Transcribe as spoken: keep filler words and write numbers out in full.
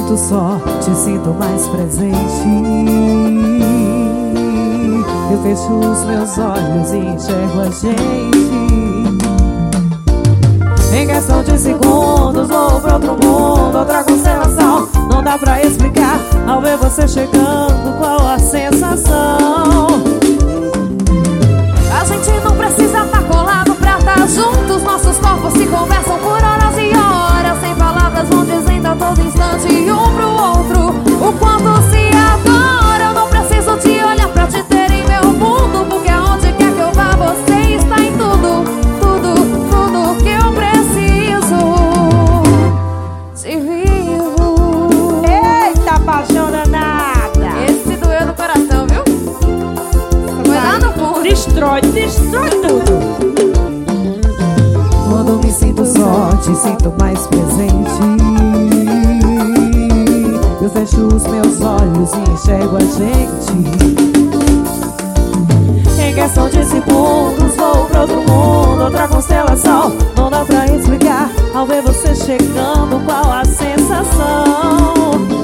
sinto só, te sinto mais presente. Eu fecho os meus olhos e enxergo a gente. Em questão de segundos vou pra outro mundo, outra constelação. Não dá pra explicar, ao ver você chegando, qual a sensação. A gente não precisa estar colado pra estar juntos. Nossos corpos se conversam por horas e horas. Sem palavras vão dizendo a todo instante um pro outro o quanto se adora. Eu não preciso te olhar pra te ter em meu mundo, porque aonde quer que eu vá você está em tudo, tudo, tudo que eu preciso. Te vivo. Eita, paixão danada. Esse doeu no coração, viu? Foi lá no fundo. Destrói, destrói tudo. Quando me sinto só, te sinto mais presente. Eu fecho os meus olhos e enxergo a gente. Em questão de segundos vou pra outro mundo, outra constelação. Não dá pra explicar, ao ver você chegando, qual a sensação.